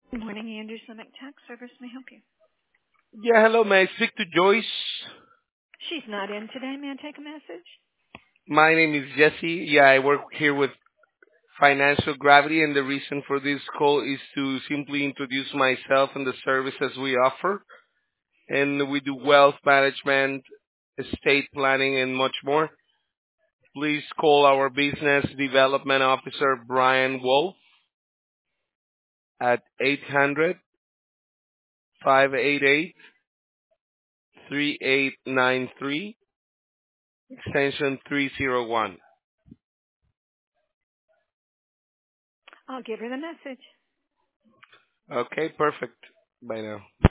Good morning, Anderson Tax Service. May I help you? Yeah, hello. May I speak to Joyce? She's not in today. May I take a message? My name is Jesse. Yeah, I work here with Financial Gravity, and the reason for this call is to simply introduce myself and the services we offer. And we do wealth management, estate planning, and much more. Please call our business development officer, Brian Wolf, at 800-588-3893, extension 301. I'll give her the message. Okay, perfect. Bye now.